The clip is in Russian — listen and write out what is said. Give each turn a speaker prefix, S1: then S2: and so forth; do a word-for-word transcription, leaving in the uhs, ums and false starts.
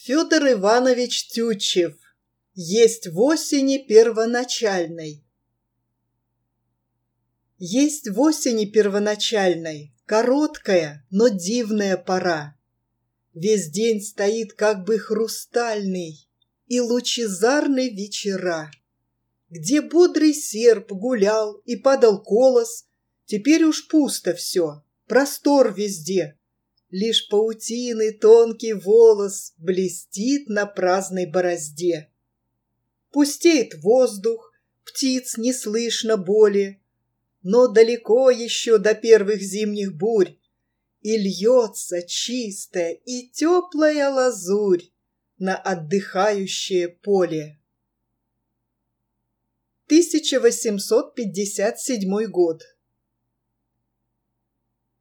S1: Федор Иванович Тютчев. Есть в осени первоначальной. Есть в осени первоначальной короткая, но дивная пора. Весь день стоит как бы хрустальный и лучезарный вечера. Где бодрый серп гулял и падал колос, теперь уж пусто все, простор везде. Лишь паутины тонкий волос блестит на праздной борозде. Пустеет воздух, птиц не слышно боли, но далеко еще до первых зимних бурь, и льется чистая и теплая лазурь на отдыхающее поле. тысяча восемьсот пятьдесят седьмой год.